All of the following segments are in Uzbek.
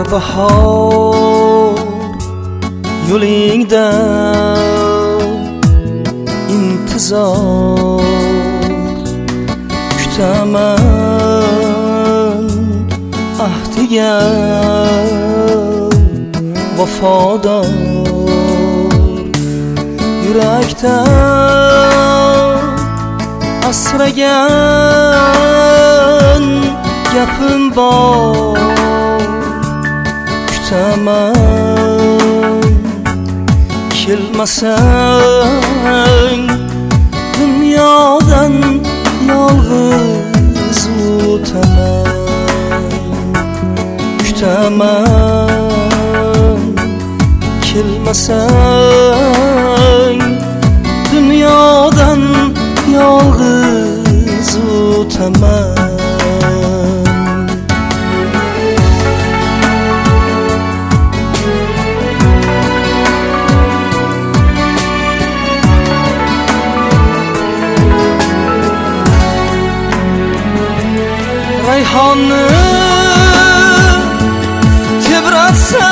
bahor yo'lingda intizor kutaman, ahdiga vafodor yurakdan asragan gapim bor, kutaman kelmasang dunyodan yolg'iz o'taman, kutaman kelmasang dunyodan yolg'iz o'taman. Rayhonni tebratsa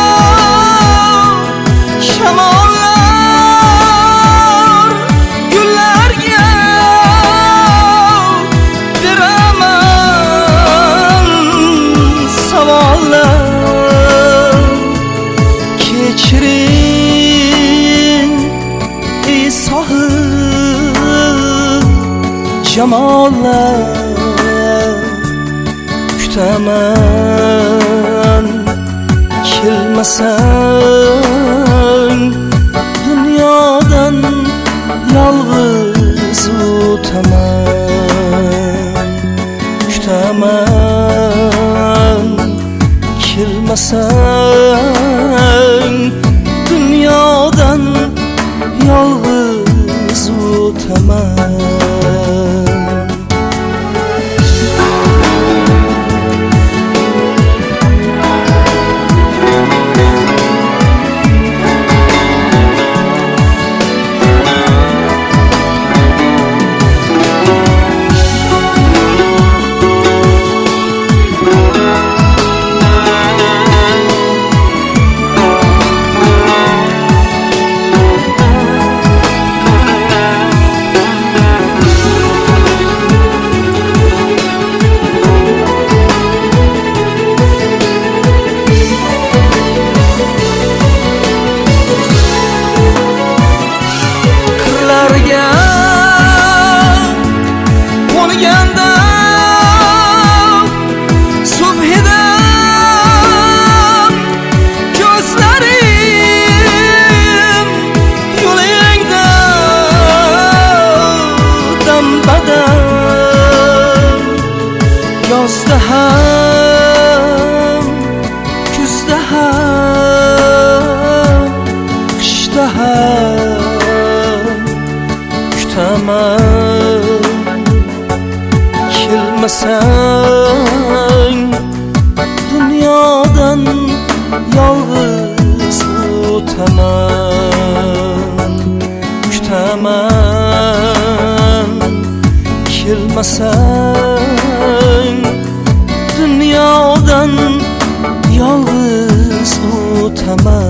shamollar, gullarga beraman savollar. Kechiring ey sohib jamollar, kutaman kelmasang dunyodan yolg'iz o'taman, kutaman kelmasang dunyodan yolg'iz o'taman. Yozda ham, kuzda ham, qishda ham kutaman, kelmasang dunyodan yolg'iz o'taman, kutaman kelmasang dunyodan yolg'iz o'taman.